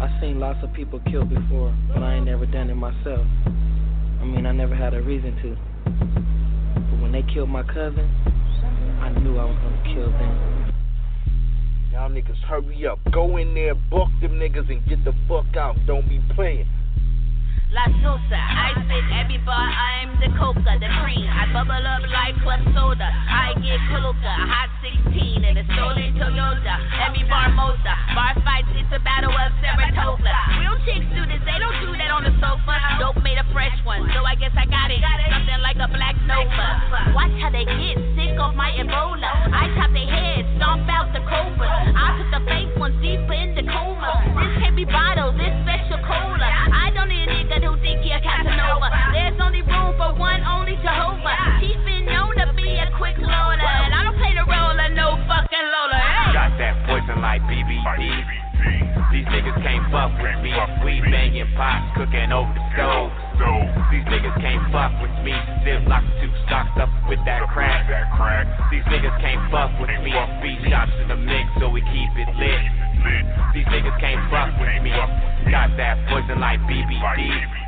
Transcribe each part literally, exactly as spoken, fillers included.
I seen lots of people killed before, but I ain't never done it myself. I mean, I never had a reason to. But when they killed my cousin, I knew I was gonna kill them. Y'all niggas hurry up. Go in there, book them niggas, and get the fuck out. Don't be playing. La Sosa, I spit every bar, I'm the coca, the cream. I bubble up like club soda. I get closer, hot sixteen in a stolen Toyota. Every bar motor, bar fights, it's a battle of Saratoga. Real chicks do this, they don't do that on the sofa. Dope made a fresh one, so I guess I got it. Something like a black Nova. Watch how they get sick of my Ebola. I chop their heads, stomp out the cobras. I put the fake ones deeper in the coma. This heavy bottle, this special cola. I don't need a nigga who think he a Casanova. There's only room for one, only Jehovah. He's been known to be a quick loader, and I don't play the role of no fucking Lola. Hey. Got that poison like B B D. These niggas can't fuck with me. We banging pots, cooking over the stove. These niggas can't fuck with me. Zip lock two stocked up with that crack. These niggas can't fuck with me. Beat shots in the mix so we keep it lit. These niggas can't fuck with me. Got that poison like B B D.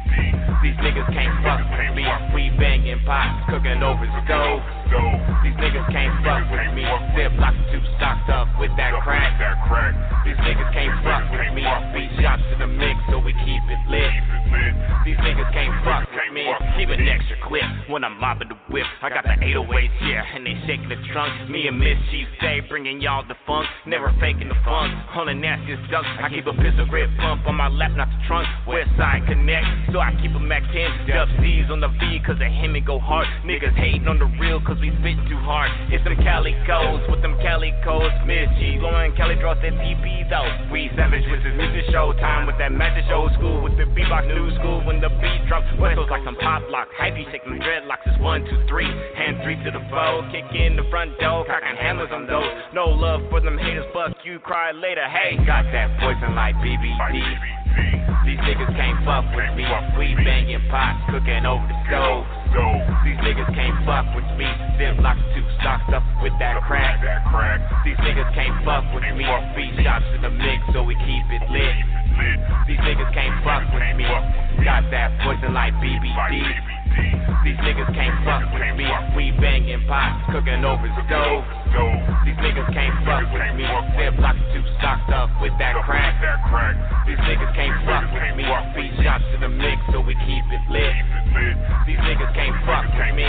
These niggas can't fuck with me. We banging pots, cooking over the stove. These niggas can't fuck with me. Zip lock two stocked up with that crack. These niggas can't fuck with me. Beat shots in the mix so we keep it lit. These niggas can't fuck with me. Keep an extra clip when I'm mobbing the whip. I got the eight oh eights here and they shaking the trunk. Me and Miss Chief stay bringing y'all the funk. Never faking the funk. On the nastiest dunk, I keep a pistol grip pump on my lap, not the trunk. Westside Connect, so I keep a Mac ten. Dub Z's on the V cause they hit me go hard. Niggas hating on the real cause we spit too hard. It's them Calicos with them Calicos. Miss G blowing Cali draws that T P though. We savage with this Mister Showtime with that magic old school with the beatbox new school when the beat drops. West Coast like some pop lock. Hypey shake them dreadlocks. It's one, two, three. Hand three to the foe. Kick in the front door. Cocking hammers on those. No love for them haters. Fuck you, cry later. Hey, got that poison like B B D. These niggas can't fuck with me. We banging pots, cooking over the stove. These niggas can't fuck with me. Zip lock two stocked up with that crack. These niggas can't fuck with me. Beat shots in the mix so we keep it lit. These niggas can't fuck with me. Got that poison like B B D. These niggas can't fuck with me. We banging pots, cooking over the stove. These niggas can't fuck with me. Zip lock two stocked up with that crack. These niggas can't fuck with me. Beat shots in the mix so we keep it lit. These niggas can't fuck with me.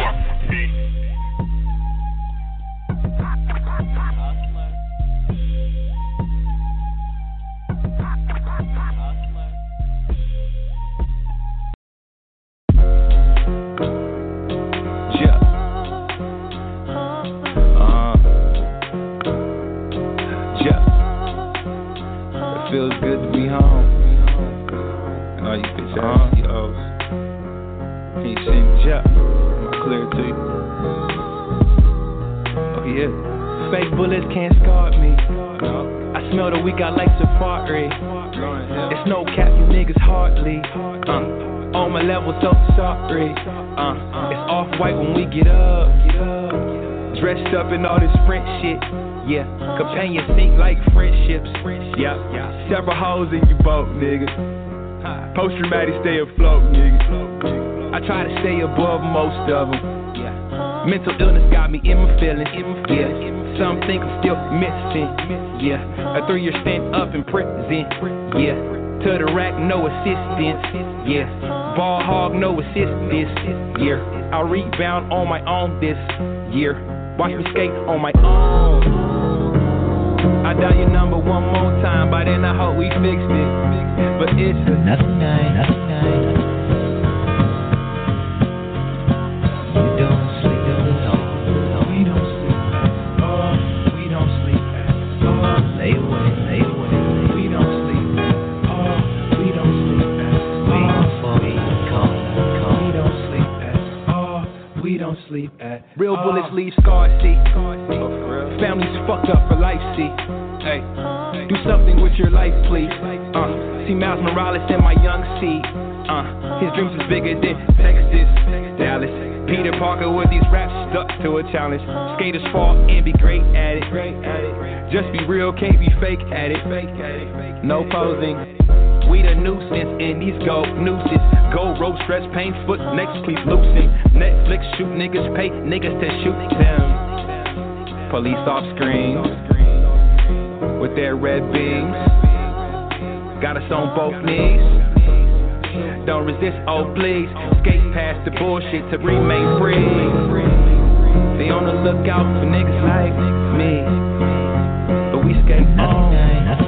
Feels good to be home. And all you bitch ass C Os. Can you sing me up? I'm clear to you. Oh yeah. Fake bullets can't scar me. I smell the week I like Safari. It's no cap, you niggas hardly. Uh, on my level, so sorry. Uh, it's off white when we get up. Dressed up in all this French shit. Yeah, companions think like friendships. Yeah, several hoes in your boat, nigga. Post-traumatic stay afloat, nigga. I try to stay above most of them. Mental illness got me in my feelings. Yeah, some think I'm still missing. Yeah, a three-year stint up in prison. Yeah, to the rack, no assistance. Yeah, ball hog, no assistance. Yeah, I rebound on my own this year. Watch me skate on my own. I dial your number one more time, by then I hope we fixed it. But it's another night, another night. You don't sleep at all. We don't sleep at all. We don't sleep at all. Lay away, lay away. We don't sleep at all. We don't sleep at all. Wait for me, call, call. We don't sleep at all. We don't sleep at all. Real bullets leave scars, see. Families fucked up for life, see. Hey, do something with your life, please. Uh, see Miles Morales in my young seed. Uh, his dreams is bigger than Texas, Dallas. Peter Parker with these raps stuck to a challenge. Skaters fall and be great at it. Just be real, can't be fake at it. No posing. we the nuisance in these gold nooses. Gold rope stretch pain, foot next please loosen. Netflix shoot niggas, pay niggas to shoot them. Police off screen with their red beams. Got us on both knees. Don't resist, oh please. Skate past the bullshit to remain free. They on the lookout for niggas like me, but we skate on.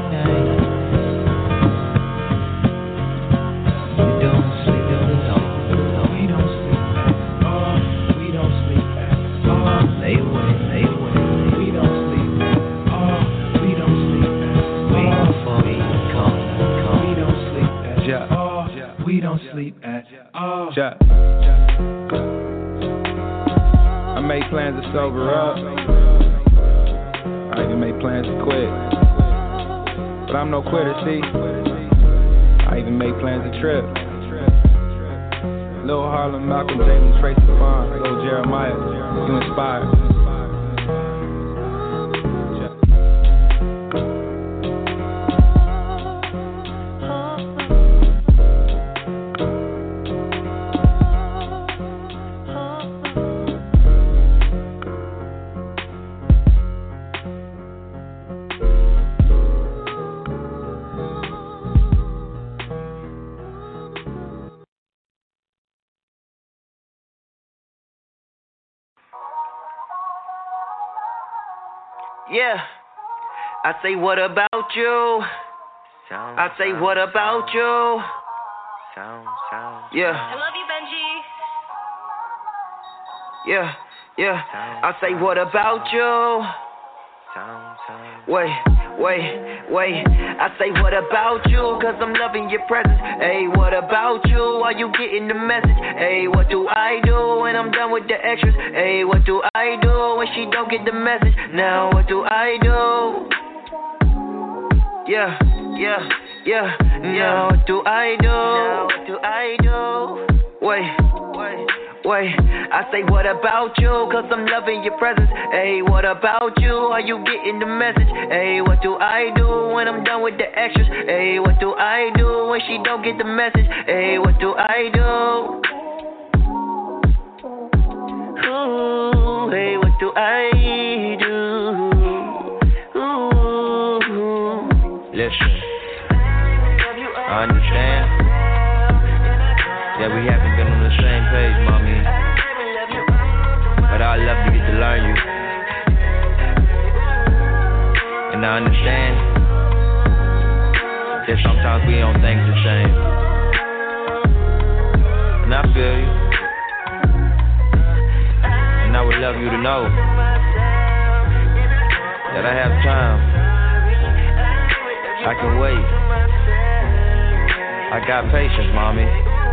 We don't sleep at all. We don't sleep at all. We don't sleep at all. Lay away, lay away. We don't sleep at all. We don't sleep at all. Wait before we come, come. We don't sleep at all. We don't sleep at all. I made plans to sober up. I even made plans to quit. But I'm no quitter, see. I even made plans to trip. Lil Harlem, Malcolm James, Tracy Fon, Lil Jeremiah, you inspired. Yeah, I say what about you? Sound, I say sound, what about sound. you? Sound, sound. Yeah. I love you, Benji. Yeah, yeah. Sound, I say what about you? Sound, sound. Wait, wait, wait. I say what about you? Cause I'm loving your presence. Hey, what about you? Are you getting the message? Hey, what do I do when I'm done with the extras? Hey, what do I do when she don't get the message? Now what do I do? Yeah, yeah, yeah. Now what do I do? Now what do I do? Wait, wait. Wait, I say what about you, cause I'm loving your presence. Hey, what about you, are you getting the message? Hey, what do I do when I'm done with the extras? Hey, what do I do when she don't get the message? Hey, what do I do? Ooh, hey, what do I do? Ooh. Listen, I understand that we haven't been on the same page, mommy, but I'd love to get to learn you. And I understand that sometimes we don't think the same. And I feel you. And I would love you to know that I have time. I can wait. I got patience, mommy.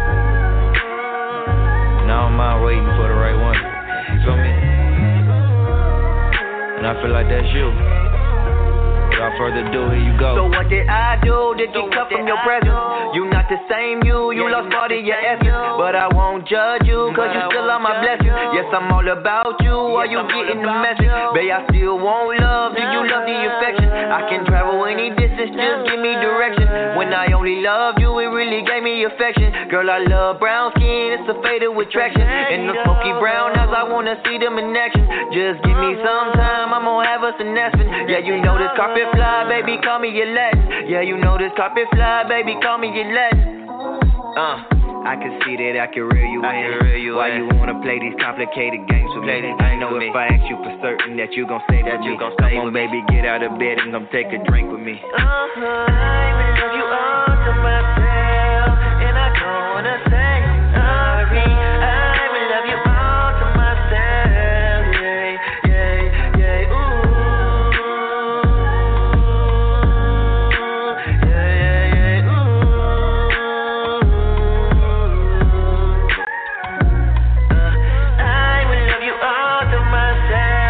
Now I'm mind waiting for the right one. You feel me? And I feel like that's you. Without further ado, here you go. So what did I do to get cut from your presence? You not the same you, you lost part of your essence. But I won't judge you, cause you still are my blessing. Yes, I'm all about you, are you getting the message? Babe, I still want love, do you love the affection? I can travel any distance, just give me direction. When I only loved you, it really gave me affection. Girl, I love brown skin, it's a fatal attraction. And the smoky brown eyes, I wanna see them in action. Just give me some time, I'm gonna have us an Aspen. Yeah, you know this carpet fly, baby, call me your Latin. Yeah, you know this carpet fly, baby, call me your Latin. Uh, I can see that I can reel you I in. Reel you Why in. You wanna play these complicated games with play me? I know if me. I ask you for certain that you gon' stay that you gon' stay with me. Baby, get out of bed and come take a drink with me. Uh-huh. I love you all to myself, and I don't wanna say I'm sorry. I will love you all to myself, yeah, yeah, yeah, ooh.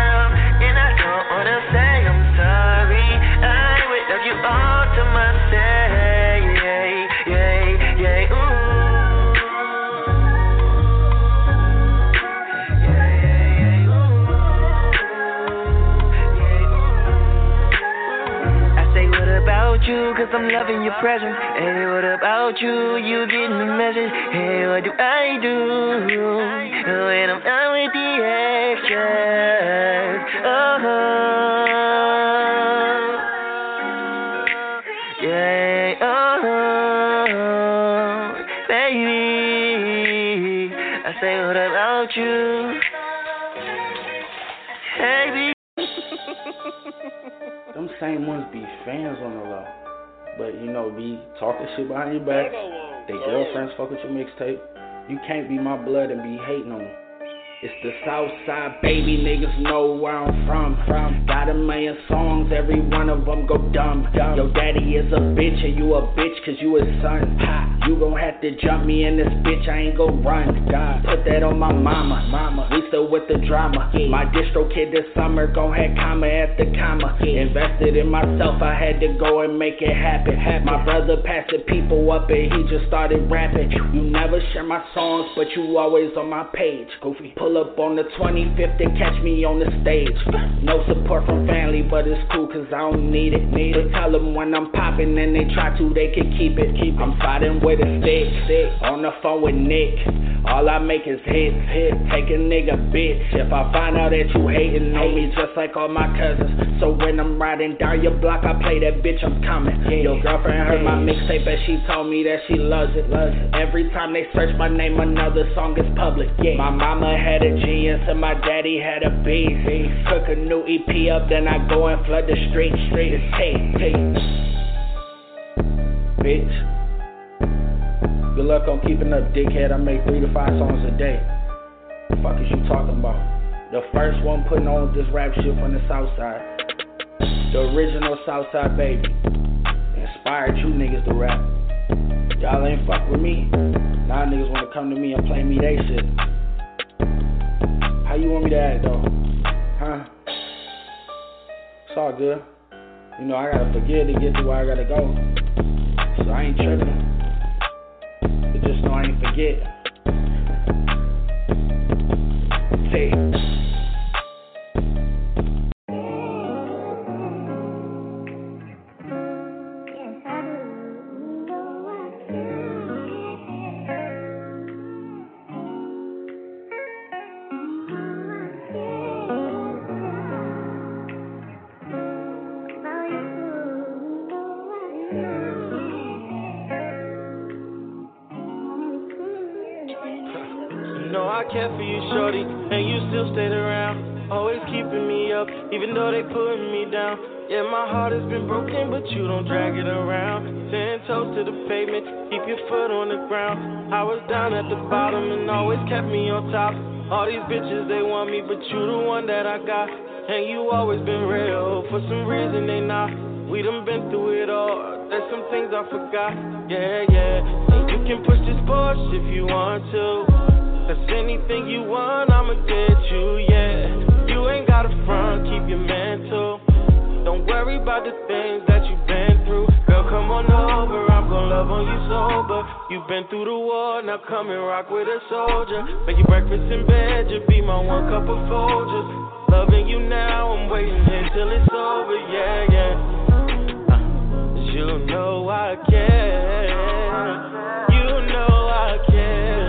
Say I'm sorry, I would love you all to myself. I'm loving your presence. Hey, what about you? You getting the message? Hey, what do I do when I'm done with the extras? Oh, yeah, oh, baby. I say, what about you? Baby. Them same ones be fans on the low. But, you know, be talking shit behind your back. They girlfriends fuck with your mixtape. You can't be my blood and be hating on them. It's the South Side, baby, niggas know where I'm from. from. Got a million songs, every one of them go dumb. dumb. Your daddy is a bitch and you a bitch cause you his son. Ha. You gon' have to jump me in this bitch, I ain't gon' run. God, put that on my mama. Mama, we still with the drama. Yeah. My distro kid this summer gon' have comma at the comma. Yeah. Invested in myself, I had to go and make it happen. happen. My brother passed the people up and he just started rapping. You never share my songs, but you always on my page. Goofy. Pull up on the twenty-fifth and catch me on the stage. No support from family, but it's cool cause I don't need it. Need it. Tell them when I'm popping and they try to, they can keep it. Keep it. I'm fighting with a stick, stick. On the phone with Nick. All I make is hits, hits. Take a nigga bitch. If I find out that you hating on me just like all my cousins. So when I'm riding down your block, I play that bitch, I'm coming. Yeah. Your girlfriend heard my mixtape and she told me that she loves it. Loves it. Every time they search my name, another song is public. Yeah. My mama had a genius and my daddy had a beast. Cook a new E P up, then I go and flood the street. Street is tape, tape. Bitch. Good luck on keeping up, dickhead. I make three to five songs a day. The fuck is you talking about? The first one putting on this rap shit from the South Side. The original South Side baby. Inspired you niggas to rap. Y'all ain't fuck with me. Now niggas wanna come to me and play me they shit. How you want me to act though? Huh? It's all good. You know I gotta forget to get to where I gotta go. So I ain't tripping. But just know I ain't forget. Say. Care for you, shorty, and you still stayed around. Always keeping me up, even though they putting me down. Yeah, my heart has been broken, but you don't drag it around. Ten toes to the pavement, keep your foot on the ground. I was down at the bottom and always kept me on top. All these bitches, they want me, but you the one that I got. And you always been real, for some reason they not. We done been through it all, there's some things I forgot. Yeah, yeah, and you can push this Porsche if you want to. Cause anything you want, I'ma get you, yeah. You ain't got a front, keep your mental. Don't worry about the things that you've been through. Girl, come on over, I'm gon' love on you sober. You've been through the war, now come and rock with a soldier. Make you breakfast in bed, just be my one cup of Folgers. Loving you now, I'm waiting until it's over, yeah, yeah. uh, You know I care. You know I care.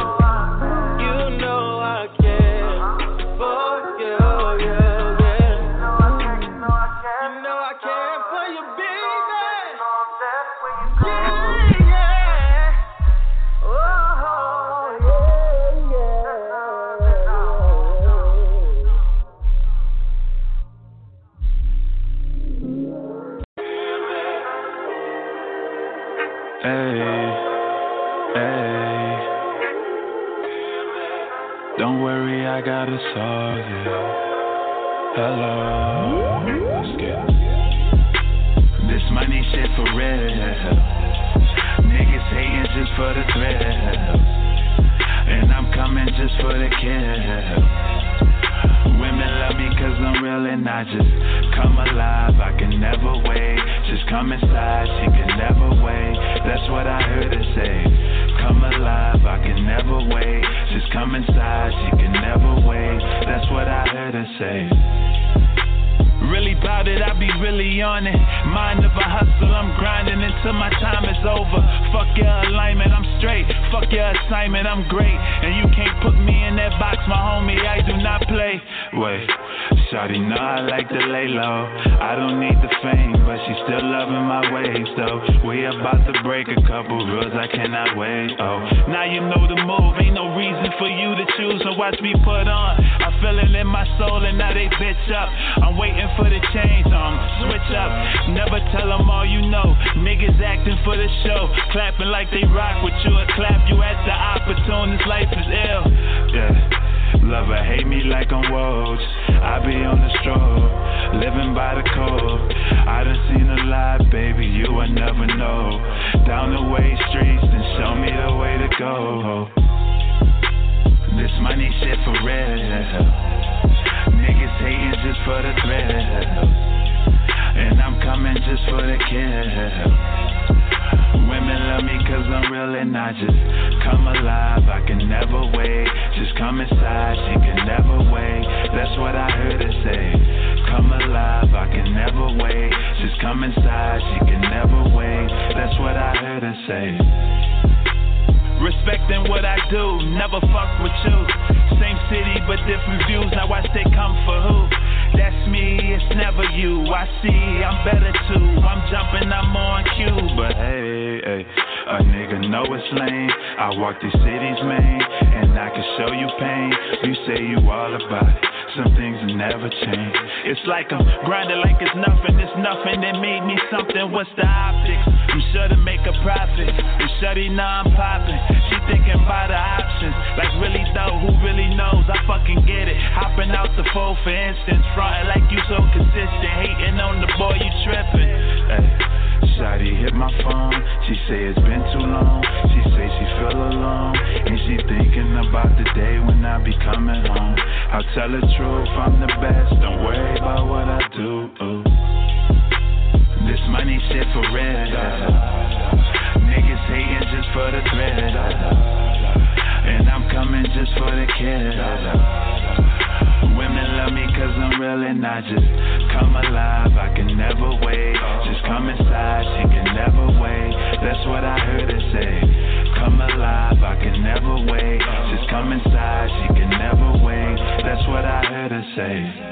Don't worry, I gotta solve it. Hello, let's get it. This money shit for real. Niggas hating just for the thrill. And I'm coming just for the kill. Women love me cause I'm real and I just come alive. I can never wait. Just come inside, she can never wait. That's what I heard her say. Come alive, I can never wait. Just come inside, she can never wait. That's what I heard her say. Really bout it, I be really on it. Mind of a hustle, I'm grinding till my time is over. Fuck your alignment, I'm straight. Fuck your assignment, I'm great. And you can't put me in that box, my homie, I do not play. Wait, shawty know I like to lay low. I don't need the fame, but she still loving my ways, though. We about to break a couple rules I cannot wait. Oh, now you know the move, ain't no reason for you to choose and watch me put on. I feel it in my soul and now they bitch up. I'm waiting for the change, um, switch up. Never tell them all you know. Niggas acting for the show, clapping like they rock with you. A clap you at the opportunist, life is ill. Yeah. Love or hate me like I'm Woj. I be on the stroll, living by the code. I done seen a lot, baby, you will never know. Down the way streets, then show me the way to go. This money shit for real. Niggas hating just for the thrill. And I'm coming just for the kill. Women love me cause I'm real and I just come alive. I can never wait. Just come inside, she can never wait. That's what I heard her say. Come alive, I can never wait. Just come inside, she can never wait. That's what I heard her say. Respecting what I do, never fuck with you. Same city but different views, now watch they come for who? That's me, it's never you. I see, I'm better too. I'm jumping, I'm on cue. But hey, hey, a nigga know it's lame. I walk these cities, man, and I can show you pain. You say you all about it. Some things will never change. It's like I'm grinding like it's nothing. It's nothing that made me something. What's the optics? I'm sure to make a profit. And shorty know I'm popping. She thinking about the options. Like really though, who really knows? I fucking get it. Hopping out the foe for instance. Frontin' like you so consistent. Hating on the boy, you tripping. Hey. Shawty hit my phone, she say it's been too long. She say she feel alone, and she thinking about the day when I be coming home. I'll tell the truth, I'm the best, don't worry about what I do. Ooh. This money shit for real. Niggas hating just for the thrill. And I'm coming just for the kill. Women love me cause I'm real and I just come alive. I can never wait. Just come inside, she can never wait. That's what I heard her say. Come alive, I can never wait. Just come inside, she can never wait. That's what I heard her say.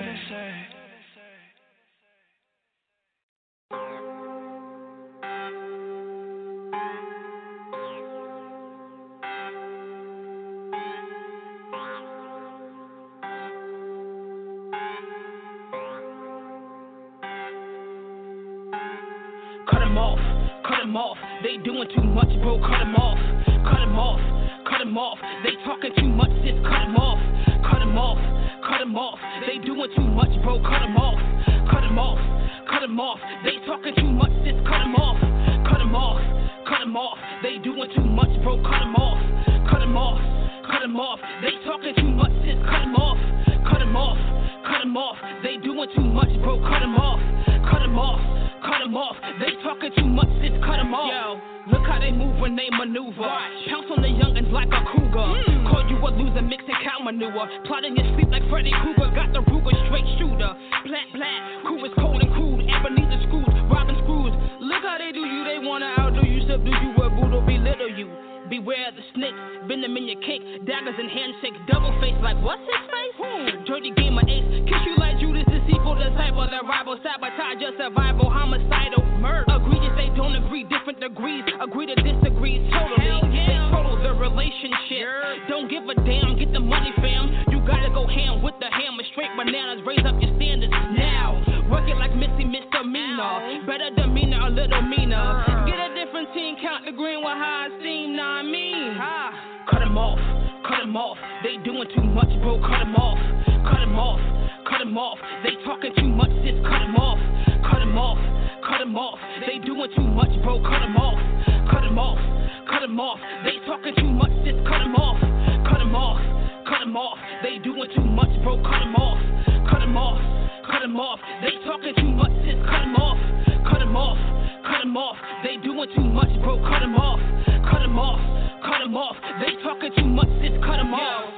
Off. They doing too much, bro, cut them off. Cut them off, cut them off. They talking too much, sis, cut them off. Cut them off, cut them off. They doing too much, bro, cut them off. Cut them off, cut them off. They talking too much, sis, cut them off. Cut them off, cut them off. They doing too much, bro, cut them off. Cut them off, cut them off. They talking too much, sis, cut them off. Cut them off, cut them off. They doing too much, bro, cut them off. Cut them off. Cut them off, they talking too much, sis, cut them off. Yo, look how they move when they maneuver. Watch. Pounce on the youngins like a cougar. Mm. Call you a loser, mixing cow manure. Plotting your sleep like Freddy Krueger. Got the Ruger, straight shooter. Black, black, crew is cold and crude. Ebenezer screws, robbing screws. Look how they do you, they wanna outdo you. Subdue you, a brutal, belittle you. Beware the snakes, venom in your cake. Daggers and handshakes, double face like what's his face? Hmm. Dirty game of ace, kiss you like Judas, deceitful disciple. The rival, sabotage your survival, homicidal, murder. Egregious, they don't agree, different degrees. Agree to disagree, totally. Yeah. They total the relationship. Yeah. Don't give a damn, get the money, fam. You gotta go ham with the hammer, straight bananas. Raise up your standards now. Work it like Missy Misdemeanor. Better demeanor, a little meaner. Get a different team, count the green with high esteem. Nah, I mean, ah. Cut them off, cut them off. They doing too much, bro. Cut them off, cut them off, cut them off. They talking too much, sis. Cut them off, cut them off, cut them off. They doing too much, bro. Cut them off, cut them off, cut them off. They talking too much, sis. Cut them off, cut them off, cut them off. They doing too much, bro. Cut them off, cut them off, cut them off. They talking too much, sis. Cut them off, cut them off, cut them off. They doing too much, bro. Cut them off, cut them off. Cut them off, they talking too much, sis, cut them off. Revenge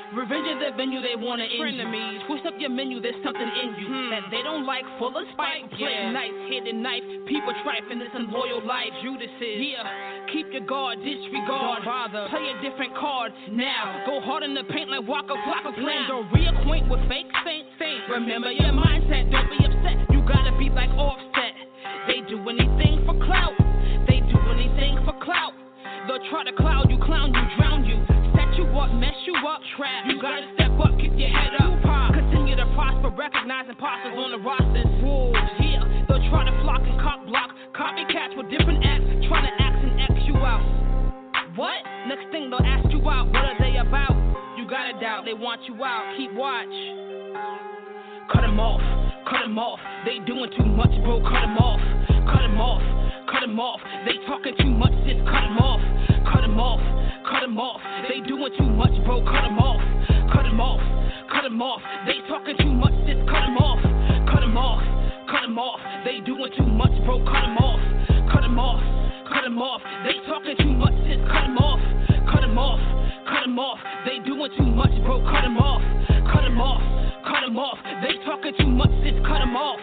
Change the venue, they wanna end you. Twist up your menu, there's something in you hmm. that they don't like, full of spite. Play yeah. nice, hidden knife, people trifling this unloyal life. Judas is, yeah, keep your guard, disregard. Don't bother, play a different card now. Go hard in the paint like Waka Flocka Flame. Don't reacquaint with fake saints. Remember your mindset, don't be upset. You gotta be like Offset. They do anything for clout. They do anything for clout. They'll try to cloud you, clown you, drown you, set you up, mess you up, trap. You gotta step up, keep your head up. Continue to prosper, recognize imposters on the rosters. Wolves, yeah, they'll try to flock and cock block. Copycats with different acts, trying to act and X you out. What? Next thing they'll ask you out, what are they about? You gotta doubt, they want you out, keep watch. Cut them off, cut them off. They doing too much, bro, cut them off. Cut them off, cut them off. They talking too much, just cut them off. Cut them off, cut them off. They doing too much, bro, cut them off. Cut them off, cut them off. They talking too much, just cut them off. Cut them off, cut them off. They doing too much, bro, cut them off. Cut them off, cut them off. They talking too much, just cut them off. Cut them off, cut them off. They doing too much, bro, cut them off. Cut them off. Cut them off. They talking too much, just cut them off.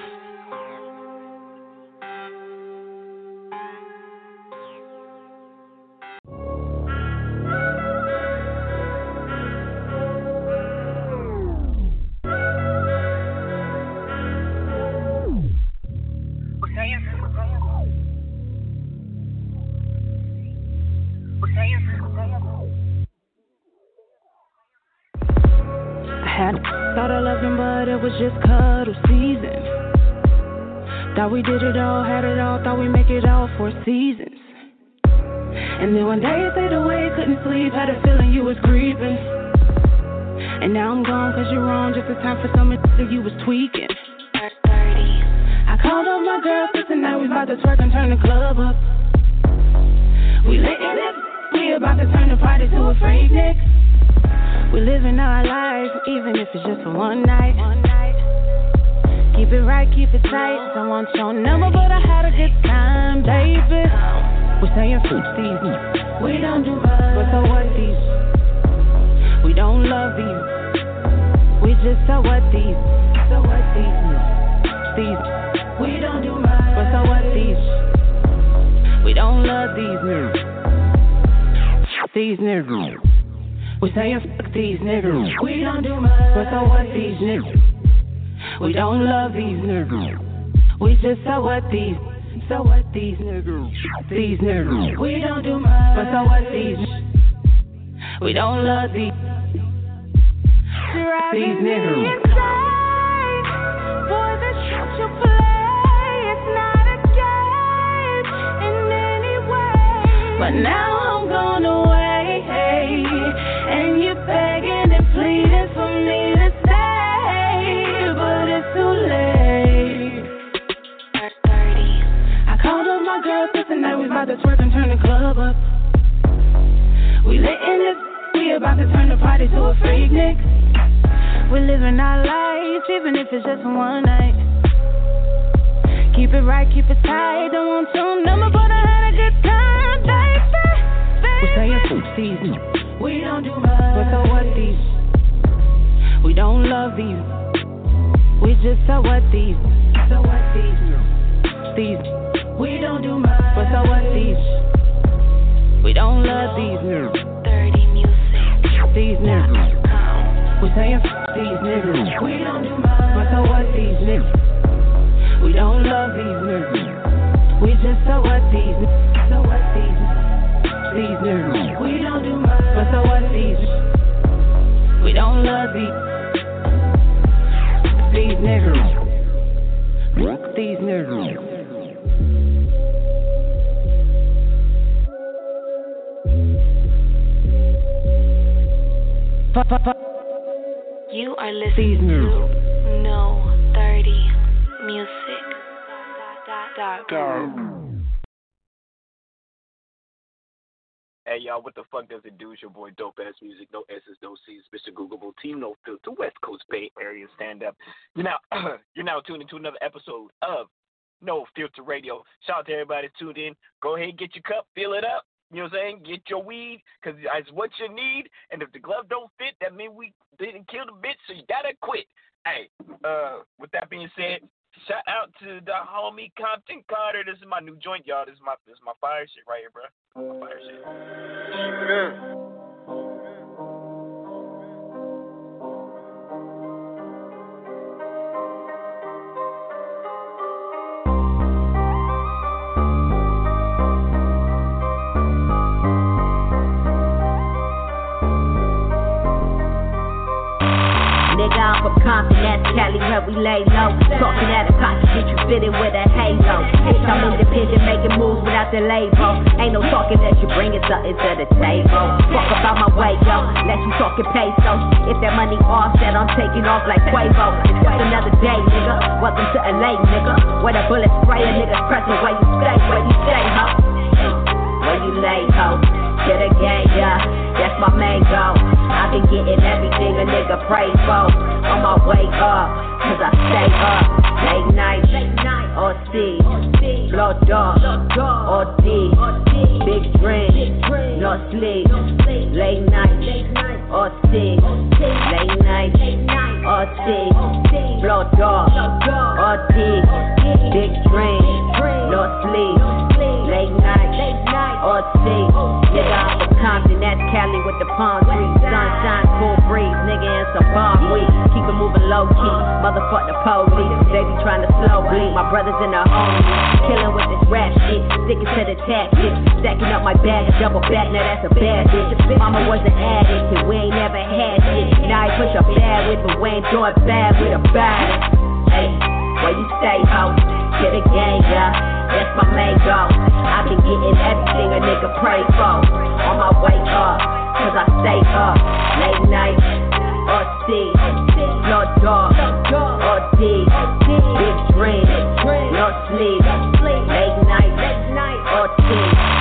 Thought I loved him, but it was just cuddle season. Thought we did it all, had it all, thought we make it all for seasons. And then one day you stayed away, couldn't sleep, had a feeling you was creeping. And now I'm gone cause you're wrong, just in time for some that you was tweaking. I called up my girl, cause tonight we about to twerk and turn the club up. We lit in it, we about to turn the party to a freak nick. We living our life, even if it's just for one night. One night. Keep it right, keep it tight. Don't want your number, but I had a good time, baby. We're saying foodsies. We don't do much, but so what these? We don't love these. We just so what these? So what these? These. We don't do much, but so what these? We don't love these niggas. These niggas. We saying fuck these niggas. We don't do much, but so what these niggas? We don't love these niggas. We just so what these, so what these niggas? These niggas. We don't do much, but so what these? We don't love these. These niggas. Boy, the shit you play, it's not a game in any way. But now I'm gone away. And you're begging and pleading for me to stay, but it's too late. I called up my girl, cause tonight we about to twerk and turn the club up. We lit in it, we about to turn the party to a freak nick. We're living our life, even if it's just for one night. Keep it right, keep it tight, don't want your number, but I had a good time, baby. We're saying food season. We don't do much, but so what these? We don't love these. We just so what these? So what these? These. We don't do much, but so what these? We don't love these. Dirty music. These niggas. We saying f these niggas. We don't do much, but so what these niggas? We don't love these niggas. We just so what these? So what these? These niggas. We don't do much, but so what these? We don't love these. These niggas. These niggas. You are listening to No Dirty Music. Hey y'all, what the fuck does it do? It's your boy Dope Ass Music, no S's, no C's, Mister Googleable, Team No Filter, West Coast Bay Area Stand Up. You're now you're now tuned into another episode of No Filter Radio. Shout out to everybody tuned in. Go ahead, get your cup, fill it up. You know what I'm saying? Get your weed, because it's what you need. And if the glove don't fit, that means we didn't kill the bitch, so you got to quit. Hey, uh, with that being said, shout out to the homie Compton Carter. This is my new joint, y'all. This is my this is my fire shit right here, bro. My fire shit. Yeah. I'm from Compton, that's Cali where we lay low. Talking at a pocket, get you fitted with a halo. Bitch, I'm independent, making moves without the label. Ain't no talking that you bringing something to the table. Fuck about my way, yo, unless you talking pesos. If that money offset, I'm taking off like Quavo. It's just another day, nigga. Welcome to L A, nigga. Where the bullets spray a nigga's present. Where you stay, where you stay, ho. Where you lay, ho. To the gang, yeah, that's my main goal. I've been getting everything a nigga prays for. On my way up, cause I stay up. Late night, or C, slow dog, or D. Big drink, no sleep. Late night, or C. Late night, or C. Slow dog, or D. Big drink, no sleep. Late night, or C. Nigga, I'm from Compton, that's Cali with the palm trees. Sunshine, cool breeze, nigga, and some bomb weed. Keep it moving low key, motherfuck the police. They be trying to slow bleed, my brothers in the homies. Killing with this rap shit, sticking to the tactics. Stacking up my bag, double back, now that's a bad bitch. Mama was an addict, and we ain't never had shit. Now I push a bad with, but we ain't doing bad with a bad. Hey, where you stay, ho? To the gang, yeah. That's my main goal. I've been getting everything a nigga pray for. On my way up, cause I stay up. Late night, or C. No dog, or D. Big dream, no sleep. Late night, or C.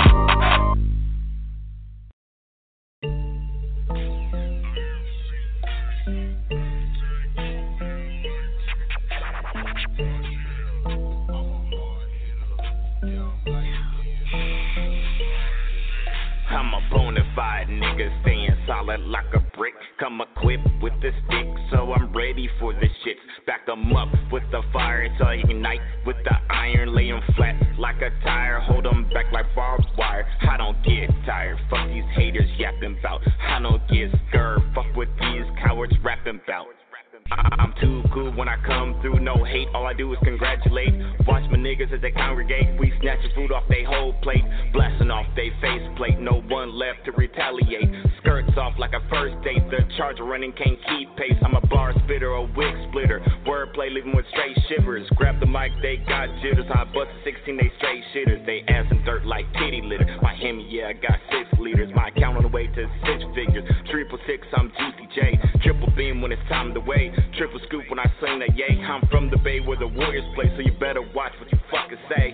I'm a bona fide nigga, staying solid like a brick. Come equipped with the stick, so I'm ready for the shit. Back 'em up with the fire to ignite. With the iron, lay 'em flat like a tire. Hold 'em back like barbed wire. I don't get tired, fuck these haters yapping bout. I don't get scared, fuck what these cowards rapping bout. I'm too cool when I come through, no hate, all I do is congratulate. Watch my niggas as they congregate, we snatching food off they whole plate. Blasting off they faceplate, no one left to retaliate. Skirts off like a first date, the charger running can't keep pace. I'm a bar spitter, a wig splitter, wordplay leaving with straight shivers. Grab the mic, they got jitters, I bust sixteen, they straight shitters. They ass and dirt like titty litter, my Hemi, yeah, I got six liters. My account on the way to six figures, triple six, I'm Juicy J. Triple beam when it's time to wait. Triple scoop when I sling that yay. I'm from the Bay where the Warriors play, so you better watch what you fucking say.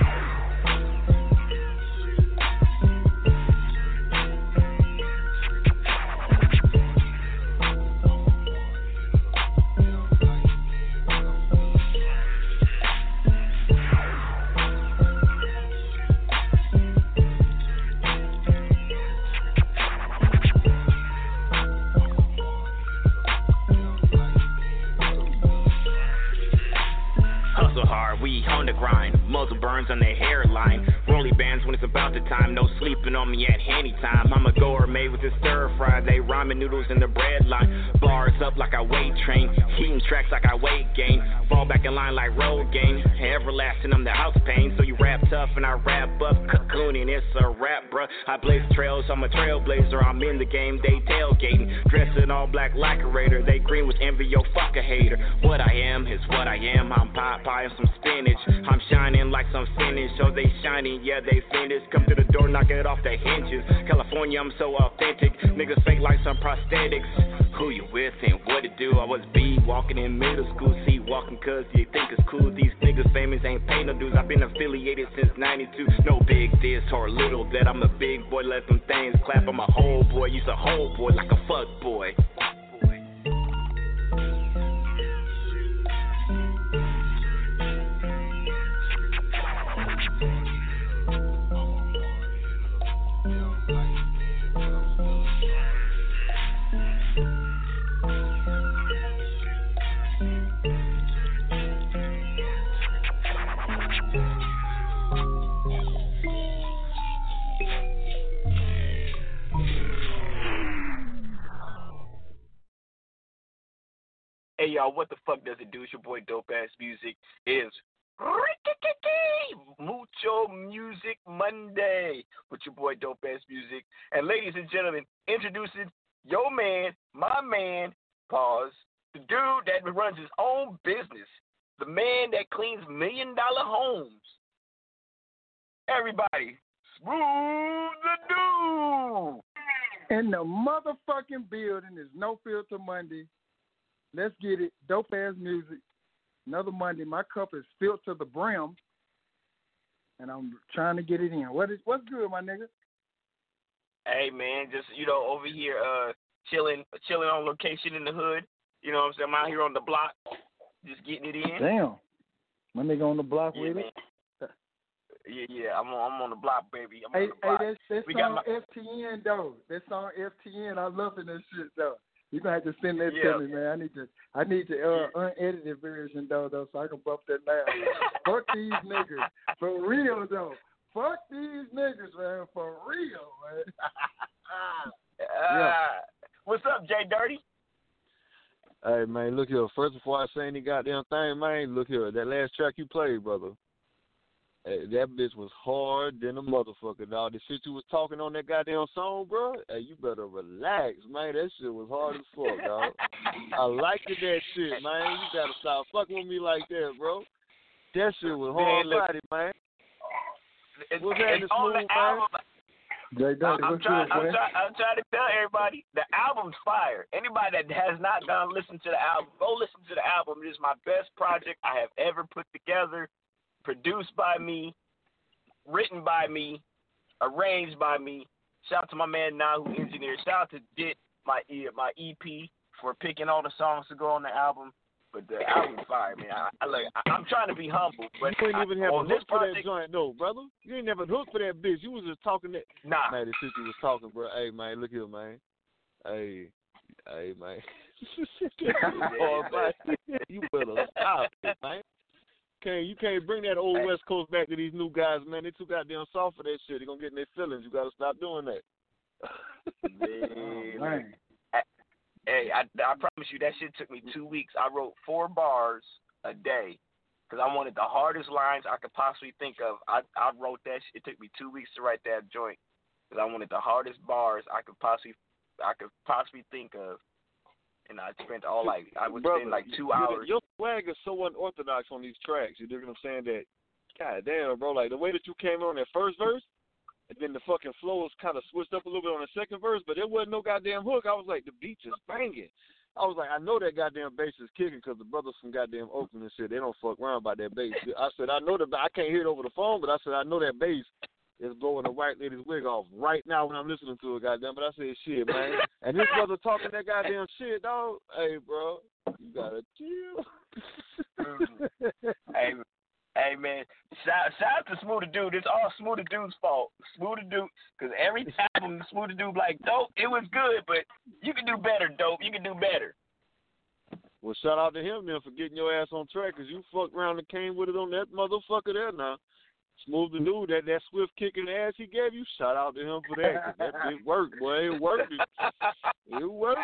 We on the grind, muzzle burns on their hairline. Rolly bands when it's about the time, no sleeping on me at any time. I'm a gourmet with the stir fry, they ramen noodles in the bread line. Bars up like I weight train, heating tracks like I weight gain. Fall back in line like road game, everlasting I'm the house pain. So you rap tough and I rap up, cocooning, it's a rap, bruh. I blaze trails, I'm a trailblazer, I'm in the game, they tailgating. Dressed in all black lacquerator, they green with envy, yo fuck a hater. What I am is what I am, I'm pot pie and some spinach. I'm shining like some finish, so they shining, yeah they finished. Come to the door, knock it off the hinges. California, I'm so authentic, niggas fake like some prosthetics. Who you with and what it do? I was B walking in middle school, C walking cause you think it's cool. These niggas famous ain't pay no dues. I've been affiliated since ninety-two. No big this or little that. I'm a big boy, let them things clap. I'm a whole boy, use a whole boy like a fuck boy. y'all, what the fuck does it do? It's your boy Dope Ass Music. It is Mucho Music Monday with your boy Dope Ass Music. And ladies and gentlemen, introducing your man, my man, pause, the dude that runs his own business, the man that cleans million dollar homes. Everybody, Smooth the Dude. In the motherfucking building is No Filter Monday. Let's get it. Dope Ass Music. Another Monday. My cup is filled to the brim, and I'm trying to get it in. What is what's good, my nigga? Hey man, just you know, over here, uh, chilling, chilling on location in the hood. You know what I'm saying? I'm out here on the block, just getting it in. Damn, my nigga on the block yeah, with man. it. Yeah, yeah, I'm on, I'm on the block, baby. I'm Hey, on the block. hey, that, that we song got my... F T N though. That song F T N, I loving that shit though. You gonna have to send that Yeah. to me, man. I need to, I need the uh, unedited version though, though, so I can bump that now. Fuck these niggas, for real though. Fuck these niggas, man, for real, man. uh, yeah. What's up, Jay Dirty? Hey, man, look here. First, before I say any goddamn thing, man, look here. That last track you played, brother, hey, that bitch was hard than a motherfucker, dog. The shit you was talking on that goddamn song, bro, hey, you better relax, man. That shit was hard as fuck, dog. I liked that shit, man. You gotta stop fucking with me like that, bro. That shit was hard body, man. It's, What's that, it's on the album. Jay Dirty, I'm, what's trying, good, I'm, man? try, I'm trying to tell everybody, the album's fire. Anybody that has not gone listen to the album, go listen to the album. It is my best project I have ever put together, produced by me, written by me, arranged by me. Shout out to my man Nah, who engineered. Shout out to Dit, my my E P, for picking all the songs to go on the album. But the album's fire, man. I, I look, I, I'm trying to be humble, but you ain't even have on a this hook for project, that joint, though, brother. You ain't never hook for that bitch. You was just talking that. Nah. Man, the shit you was talking, bro. Hey, man, look here, man. Hey, hey, man. Oh, man. You better stop it, man. Can't, you can't bring that old West Coast back to these new guys, man. They too goddamn soft for that shit. They're going to get in their feelings. You got to stop doing that. Man. Oh, man. Hey, I, I promise you, that shit took me two weeks. I wrote four bars a day because I wanted the hardest lines I could possibly think of. I, I wrote that shit. It took me two weeks to write that joint because I wanted the hardest bars I could possibly I could possibly think of. And I spent all like, I would Brother, spend like two your, hours. Your swag is so unorthodox on these tracks. You dig what I'm saying? That, god damn, bro, like the way that you came on that first verse, and then the fucking flow was kind of switched up a little bit on the second verse, but there wasn't no goddamn hook. I was like, the beat just banging. I was like, I know that goddamn bass is kicking because the brothers from goddamn Oakland and shit, they don't fuck around about that bass. I said, I know that, I can't hear it over the phone, but I said, I know that bass is blowing the white lady's wig off right now when I'm listening to it, goddamn. But I said, shit, man. And this brother talking that goddamn shit, dog. Hey, bro, you gotta chill. Hey, hey, man. Shout, shout out to Smooth the Dude. It's all Smooth the Dude's fault. Smooth the Dude, because every album Smooth the Dude like, Dope, it was good, but you can do better, Dope. You can do better. Well, shout out to him then for getting your ass on track, because you fucked around and came with it on that motherfucker there now. Smooth the Dude, that, that swift kick in the ass he gave you, shout out to him for that, because that it worked, boy. It worked. It, it worked.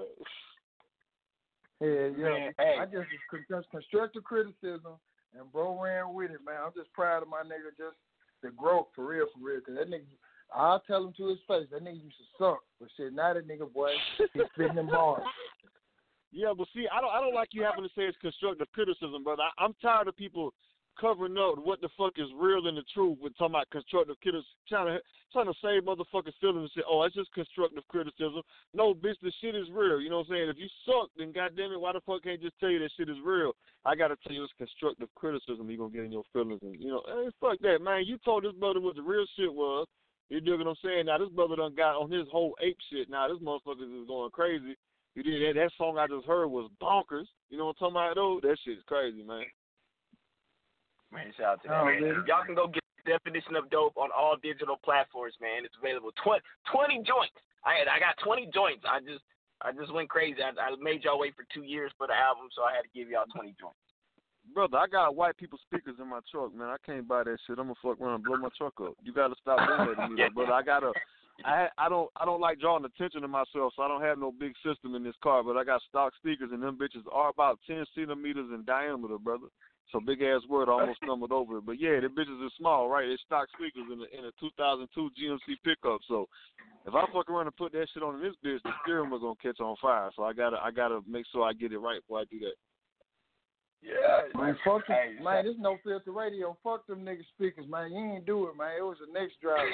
Yeah, yeah. Man, hey. I just just constructive criticism, and bro ran with it, man. I'm just proud of my nigga, just the growth for real, for real. Cause that nigga, I'll tell him to his face, that nigga used to suck, but shit, now that nigga boy, he's spitting them bars. Yeah, but see, I don't, I don't like you having to say it's constructive criticism, brother. I, I'm tired of people covering up what the fuck is real and the truth with talking about constructive criticism, trying to trying to save motherfuckers' feelings and say, oh, it's just constructive criticism. No, bitch, the shit is real. You know what I'm saying? If you suck, then goddamn it, why the fuck can't just tell you that shit is real? I gotta tell you it's constructive criticism. You gonna get in your feelings and you know, hey, fuck that, man. You told this brother what the real shit was. You dig what I'm saying? Now this brother done got on his whole ape shit. Now this motherfucker is going crazy. You did that. That song I just heard was bonkers. You know what I'm talking about, though? That shit's crazy, man. Man, shout out to that, Oh, man. really? Y'all can go get the definition of dope on all digital platforms, man. It's available. twenty, twenty joints. I had, I got twenty joints. I just I just went crazy. I, I made y'all wait for two years for the album, so I had to give y'all twenty joints. Brother, I got white people speakers in my truck, man. I can't buy that shit. I'm gonna fuck around and blow my truck up. You gotta stop doing that to me, though, brother. I got a I I don't I don't like drawing attention to myself, so I don't have no big system in this car. But I got stock speakers, and them bitches are about ten centimeters in diameter, brother. So big ass word almost stumbled over it. But yeah, the bitches are small, right? It's stock speakers in a, in a two thousand two G M C pickup. So if I fuck around and put that shit on in this bitch, the steering wheel gonna catch on fire. So I gotta I gotta make sure I get it right before I do that. Yeah, man, fuck them, hey, man. This no filter radio. Fuck them nigga speakers, man. You ain't do it, man. It was the next driver.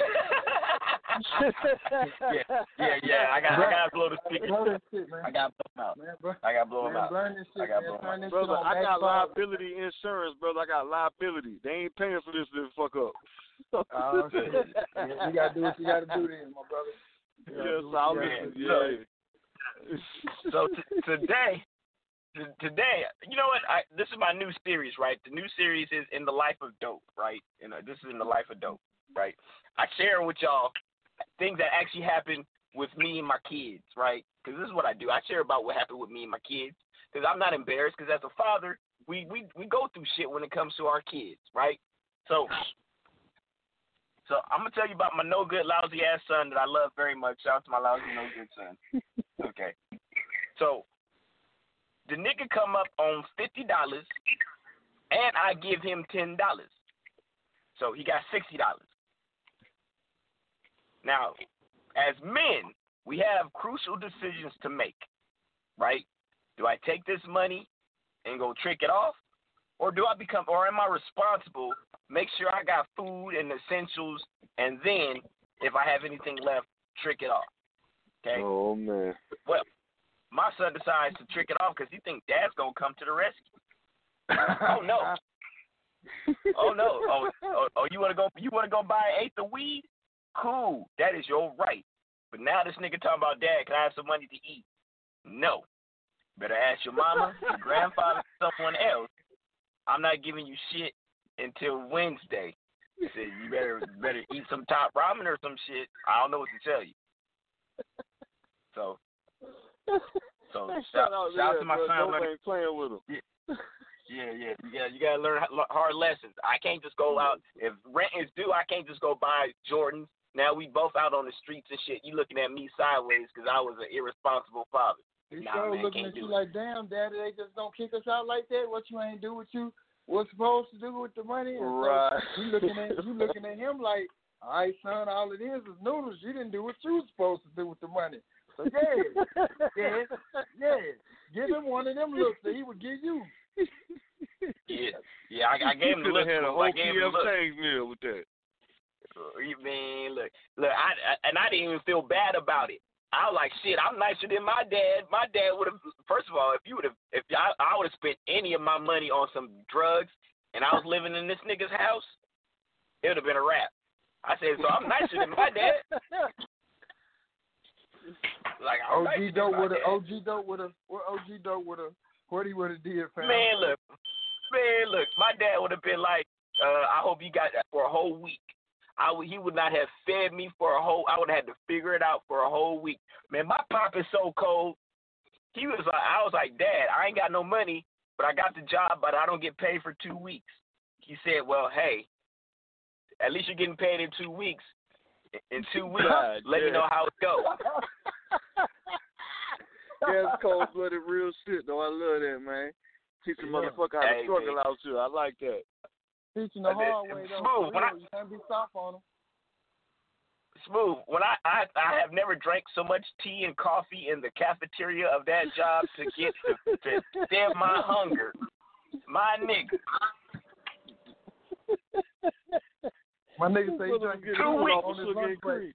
yeah, yeah, yeah. I got, I got to blow the speakers. Blow that shit, man. I got to blow them out. Man, bro, I got to blow man, them out. Burn this shit, I got to man. blow them out. This Brother, shit on I got back liability insurance, brother. I got liability. They ain't paying for this to fuck up. Oh, shit. Yeah, you gotta do what you gotta do then, my brother. Yes, I'll listen. Yeah. So t- today, t- today, you know what? I, this is my new series, right? The new series is In the Life of Dope, right? You know, this is In the Life of Dope, right? I share with y'all things that actually happen with me and my kids, right? Because this is what I do. I share about what happened with me and my kids. Because I'm not embarrassed. Because as a father, we, we we go through shit when it comes to our kids, right? So, so I'm gonna tell you about my no good, lousy ass son that I love very much. Shout out to my lousy, no good son. Okay. So, the nigga come up on fifty dollars, and I give him ten dollars. So he got sixty dollars. Now, as men, we have crucial decisions to make, right? Do I take this money and go trick it off? Or do I become, or am I responsible, make sure I got food and essentials, and then, if I have anything left, trick it off? Okay? Oh, man. Well, my son decides to trick it off because he thinks dad's going to come to the rescue. Oh, no. Oh, no. Oh, oh, oh you want to go You want to go buy an eighth of weed? Cool. That is your right. But now this nigga talking about, Dad, can I have some money to eat? No. Better ask your mama, your grandfather, someone else. I'm not giving you shit until Wednesday. He said, you better better eat some top ramen or some shit. I don't know what to tell you. So, so shout, out, shout out yeah, to my bro. son. Nobody ain't playing with him. Yeah. Yeah, yeah, you got you got to learn hard lessons. I can't just go out if rent is due. I can't just go buy Jordans. Now we both out on the streets and shit. You looking at me sideways because I was an irresponsible father. He nah, sure man, looking can't at you do like, damn, Daddy, they just don't kick us out like that. What you ain't do with you? What's supposed to do with the money? And right. So you looking at you looking at him like, all right, son, all it is is noodles. You didn't do what you was supposed to do with the money. So yeah, yeah, yeah. Give him one of them looks that he would give you. Yeah, yeah. I, I gave him the look. Had a whole I gave him the look. change meal with that. You mean look, look. I, I and I didn't even feel bad about it. I was like, shit, I'm nicer than my dad. My dad would have. First of all, if you would have, if I, I would have spent any of my money on some drugs, and I was living in this nigga's house, it would have been a wrap. I said, so I'm nicer than my dad. Like I'm O G nicer Dope than my would have. dad. O G Dope would have. What O G Dope would have. What he would have did, fam? Man, look, man, look. My dad would have been like, uh, I hope you got that for a whole week. I would, he would not have fed me for a whole. I would have had to figure it out for a whole week. Man, my pop is so cold. He was like, I was like, Dad, I ain't got no money, but I got the job, but I don't get paid for two weeks. He said, well, hey, at least you're getting paid in two weeks. In two weeks, God, let yeah. me know how it goes. Yeah, it's cold-blooded real shit, though. I love that, man. Teach a motherfucker how to Hey, struggle man. out here. I like that. Teaching the I did- hard way, though. Smooth, For when I- real. You can't be soft on him. Smooth. When I, I I have never drank so much tea and coffee in the cafeteria of that job to get to, to stem my hunger. My nigga. My nigga say he drank Two two weeks. on his lunch break.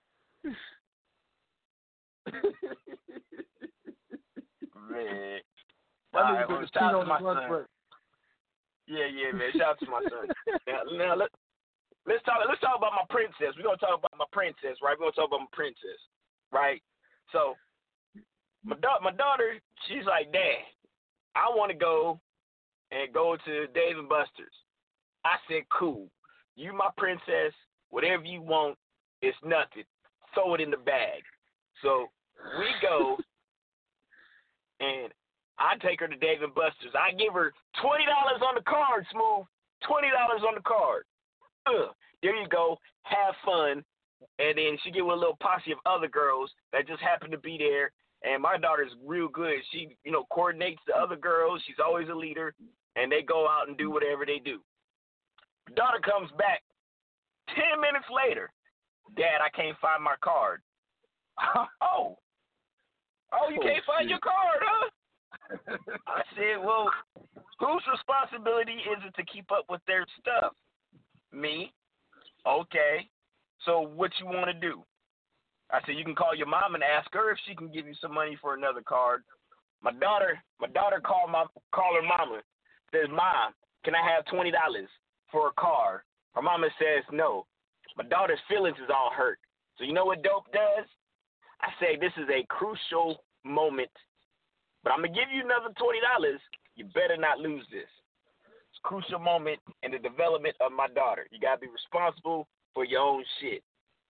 Man. My All nigga right, took well, a shout out on to my his lunch son. break. Yeah, yeah, man. Shout out to my son. Now, now let, let's talk. Let's talk about my princess. We're gonna talk about my princess, right? We're gonna talk about my princess, right? So, my da- my daughter, she's like, Dad, I want to go and go to Dave and Buster's. I said, cool. You my princess. Whatever you want, it's nothing. Throw it in the bag. So we go, and I take her to Dave and Buster's. I give her twenty dollars on the card, Smooth. twenty dollars on the card. Ugh. There you go. Have fun. and then she get with a little posse of other girls that just happen to be there. And my daughter's real good. She, you know, coordinates the other girls. She's always a leader, and they go out and do whatever they do. Daughter comes back ten minutes later. Dad, I can't find my card. oh, oh, you Oh, can't find shit. your card, huh? I said, well, whose responsibility is it to keep up with their stuff? Me. Okay. So what you want to do? I said, you can call your mom and ask her if she can give you some money for another card. My daughter, my daughter called my call her mama. Says, Mom, can I have twenty dollars for a card? Her mama says no. My daughter's feelings is all hurt. So you know what dope does? I say this is a crucial moment, but I'm gonna give you another twenty dollars. You better not lose this. It's a crucial moment in the development of my daughter. You gotta be responsible for your own shit.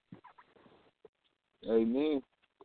Amen.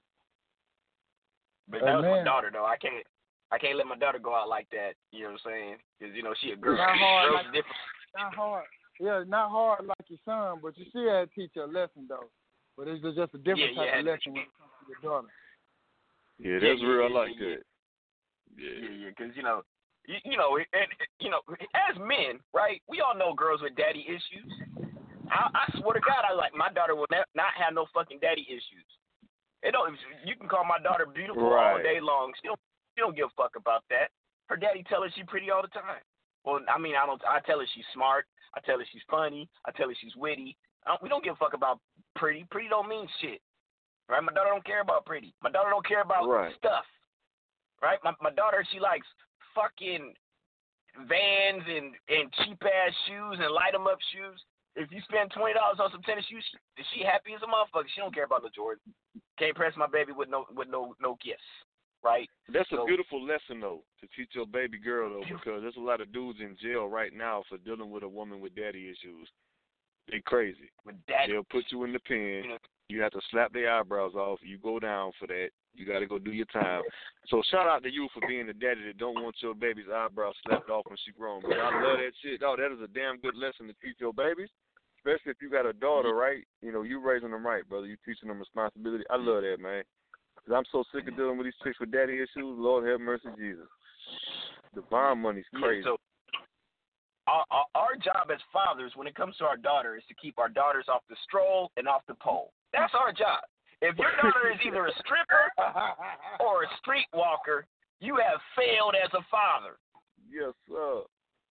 But that was my Amen. daughter, though. I can't, I can't let my daughter go out like that. You know what I'm saying? Because you know she a girl. Not hard Girls like- are different. Not hard. Yeah, not hard like your son, but you still had to teach her a lesson, though. But it's just a different Yeah, type yeah. of lesson when it comes to your daughter. Yeah, that's Yeah, real. yeah, I like yeah, that. Yeah, yeah, because, you know, you, you know, and, you know, as men, right, we all know girls with daddy issues. I, I swear to God, I like my daughter will ne- not have no fucking daddy issues. It don't. You can call my daughter beautiful all Right. day long. She don't. She don't give a fuck about that. Her daddy tell her she pretty all the time. Well, I mean, I don't. I tell her she's smart. I tell her she's funny. I tell her she's witty. I don't, we don't give a fuck about pretty. Pretty don't mean shit, right? My daughter don't care about pretty. My daughter don't care about Right. stuff, right? My my daughter, she likes fucking Vans and and cheap ass shoes and light 'em up shoes. If you spend twenty dollars on some tennis shoes, she, she happy as a motherfucker. She don't care about the Jordan. Can't press my baby with no with no no gifts, right? That's a So- beautiful lesson, though, to teach your baby girl, though, because there's a lot of dudes in jail right now for dealing with a woman with daddy issues. They crazy. With daddy, They'll put you in the pen. you know, You have to slap their eyebrows off. You go down for that. You got to go do your time. So shout out to you for being the daddy that don't want your baby's eyebrows slapped off when she grown. Man, I love that shit. Oh, that is a damn good lesson to teach your babies, especially if you got a daughter, right? You know, you raising them right, brother. You teaching them responsibility. I love that, man. Cause I'm so sick of dealing with these chicks with daddy issues. Lord have mercy, Jesus. The bond money's crazy. Yeah, so our, our, our job as fathers, when it comes to our daughter, is to keep our daughters off the stroll and off the pole. That's our job. If your daughter is either a stripper or a streetwalker, you have failed as a father. Yes, sir.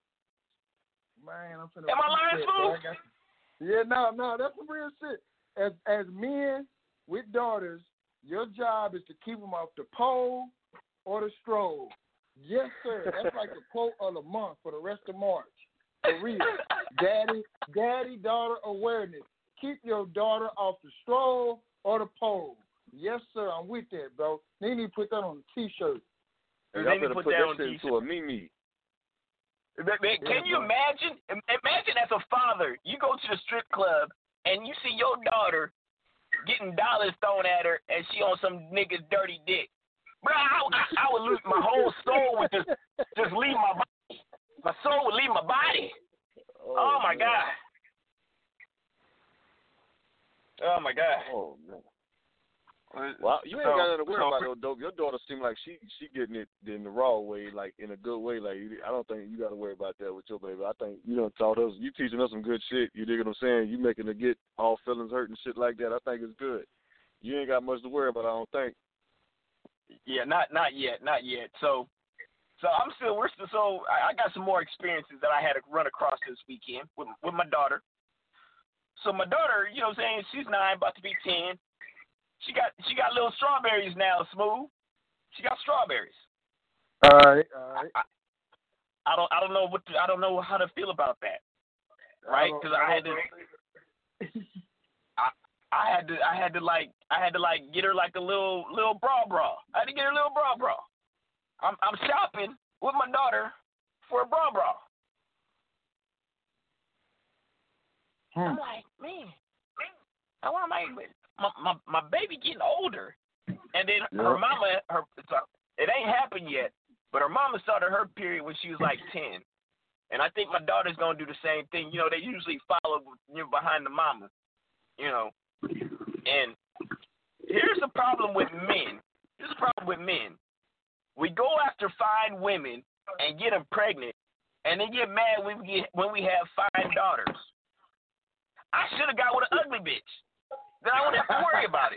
Man, I'm finna. Am I lying, shit, Smooth? boy. I got you. Yeah, no, no, that's some real shit. As as men with daughters, your job is to keep them off the pole or the stroll. Yes, sir. That's like the quote of the month for the rest of March. For real. Daddy, daddy, daughter awareness. Keep your daughter off the stroll or the pole. Yes, sir. I'm with that, bro. They need to put that on a T-shirt. Hey, They y'all need to better put put that that on shit t-shirt. into a meme. Man, man, Can you imagine? Imagine as a father, you go to the strip club and you see your daughter getting dollars thrown at her and she on some nigga's dirty dick. Bro, I, I, I would lose my whole soul would just just leave my body. My soul would leave my body. Oh, Oh, my man. God. Oh my God. Oh man. Well, you ain't So- got nothing to worry so- about, though, dope. Your daughter seem like she she getting it in the raw way, like in a good way. Like I don't think you got to worry about that with your baby. I think you done taught us, you teaching us some good shit. You dig what I'm saying? You making her get all feelings hurt and shit like that. I think it's good. You ain't got much to worry about, I don't think. Yeah, not not yet, not yet. So, so I'm still we're still so I, I got some more experiences that I had to run across this weekend with with my daughter. So my daughter, you know what I'm saying, she's nine, about to be ten. She got she got little strawberries now, Smooth. She got strawberries. All right, all right. I, I don't I don't know what to, I don't know how to feel about that, right? Because I, I had to I, I had to I had to like I had to like get her like a little little bra bra. I had to get her a little bra bra. I'm I'm shopping with my daughter for a bra bra. Hmm. I'm like, man, I want my my my my baby getting older, and then her Yep. mama her so it ain't happened yet, but her mama started her period when she was like ten, and I think my daughter's gonna do the same thing. You know, they usually follow you know, behind the mama, you know. And here's the problem with men. Here's the problem with men. We go after fine women and get them pregnant, and they get mad when we get when we have fine daughters. I should have got with an ugly bitch. Then I wouldn't have to worry about it.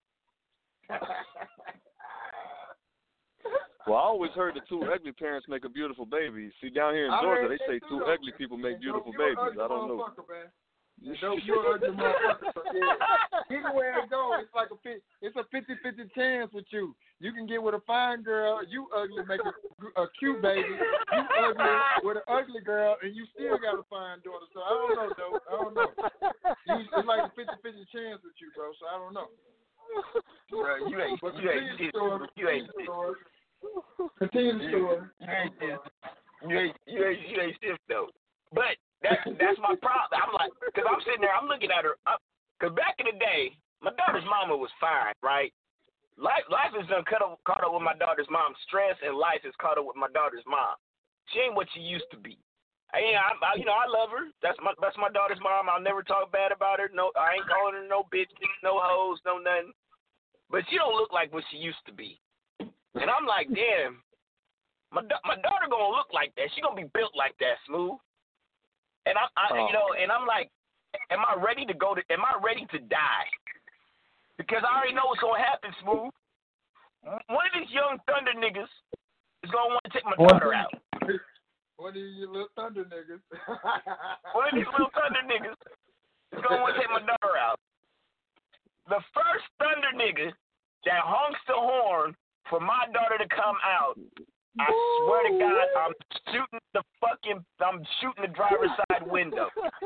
Well, I always heard that two ugly parents make a beautiful baby. See, down here in Georgia, they say two ugly people make beautiful babies. I don't know. You know, you're an ugly motherfucker. So yeah. Anywhere it goes, it's like a it's a fifty-fifty chance with you. You can get with a fine girl, you ugly, make a, a cute baby. You ugly with an ugly girl, and you still got a fine daughter. So I don't know, though. I don't know. You, it's like a fifty-fifty chance with you, bro. So I don't know. Bro, you ain't, you ain't, you ain't, you ain't, continue the story. You ain't, you ain't, you ain't, you ain't stiff though. But that's that's my problem. I'm like, cause I'm sitting there, I'm looking at her. Up, cause back in the day, my daughter's mama was fine, right? Life, life is done caught up, caught up with my daughter's mom. Stress and life is caught up with my daughter's mom. She ain't what she used to be. I, I, I you know, I love her. That's my that's my daughter's mom. I'll never talk bad about her. No, I ain't calling her no bitches, no hoes, no nothing. But she don't look like what she used to be. And I'm like, damn, my my daughter gonna look like that. She gonna be built like that, Smooth. And I, I oh. you know, and I'm like, am I ready to go to? Am I ready to die? Because I already know what's gonna happen, Smooth. One of these young thunder niggas is gonna want to take my daughter out. One of these little thunder niggas. One of these little thunder niggas is gonna want to take my daughter out. The first thunder nigga that honks the horn for my daughter to come out, I swear to God, I'm shooting the fucking, I'm shooting the driver's side window.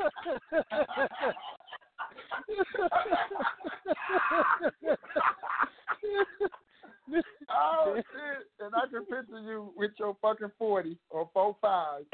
Oh shit! And I can picture you with your fucking forty or four five,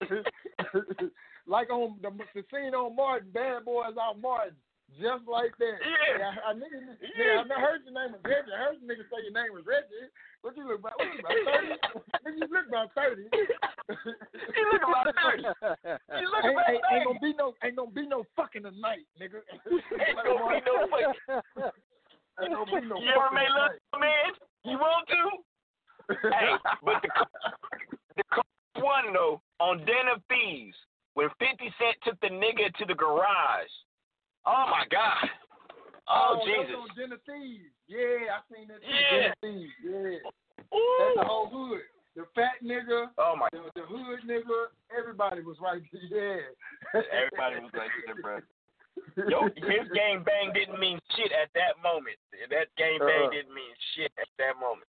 like on the, the scene on Martin, Bad Boys out Martin. Just like that. Yeah. yeah I, I, nigga, yeah. I heard your name was Reggie. I heard the nigga say your name was Reggie. What you look about? What you about thirty? Nigga, you look about thirty. You look about thirty. You look ain't, about ain't, thirty. Ain't gonna be no, ain't gonna be no fucking tonight, nigga. Ain't gonna be no fucking. Ain't gonna be no you ever made love tonight. to a man? You want to? Hey, but the the one though on Den of Thieves when fifty Cent took the nigga to the garage. Oh my God! Oh, oh Jesus! On Den of Thieves. Yeah, I seen that. Yeah. Den of Thieves. Yeah. Ooh. That's the whole hood. The fat nigga. Oh my. The, the hood nigga. Everybody was right there. Yeah. Everybody was right there, bro. Yo, his gang bang didn't mean shit at that moment. That gang bang uh-huh. didn't mean shit at that moment.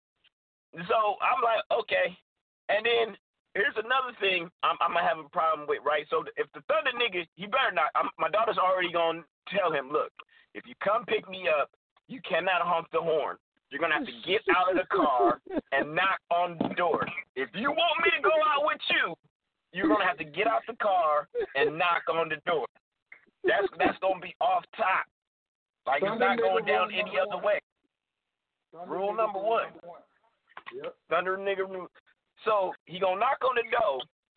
So I'm like, okay. And then here's another thing I'm, I'm gonna have a problem with, right? So if the thunder nigga, he better not. I'm, my daughter's already gonna tell him, look, if you come pick me up, you cannot honk the horn. You're gonna have to get out of the car and knock on the door. If you want me to go out with you, you're gonna have to get out the car and knock on the door. That's that's gonna be off top. Like it's not going down any other way. Rule number one. Yep. Thunder nigga rule. So he gonna knock on the door,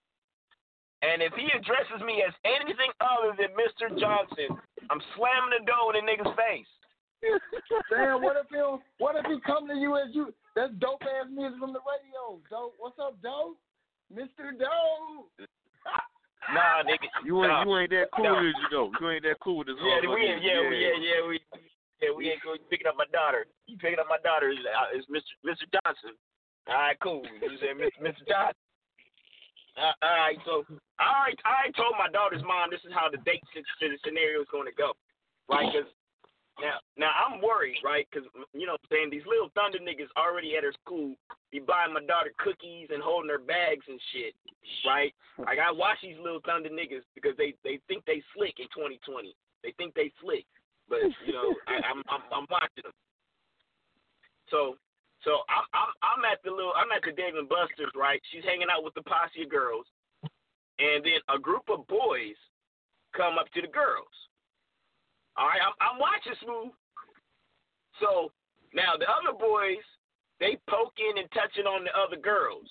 and if he addresses me as anything other than Mister Johnson, I'm slamming the door in the nigga's face. Damn, what if he what if he come to you as you? That's dope ass music from the radio. Dope, what's up, Dope? Mister Dope. Nah, nigga, you ain't nah, you ain't that cool nah. as you know. You ain't that cool with this. Yeah, we ain't, yeah, yeah, we, yeah, yeah, we, yeah, we ain't going picking up my daughter. You picking up my daughter is, uh, is Mister Mister Johnson. All right, cool. You said Mister Johnson. Uh, all right, so I already, I already told my daughter's mom this is how the date scenario is going to go, right? Because now, now I'm worried, right? Because you know, what I'm saying these little thunder niggas already at her school be buying my daughter cookies and holding her bags and shit, right? Like I watch these little thunder niggas because they, they think they slick in twenty twenty. They think they slick, but you know, I, I'm, I'm I'm watching them. So. So I'm I'm I'm at the little I'm at the Dave and Buster's, right? She's hanging out with the posse of girls, and then a group of boys come up to the girls. All right, I'm I'm watching Smooth. So now the other boys, they poking and touching on the other girls.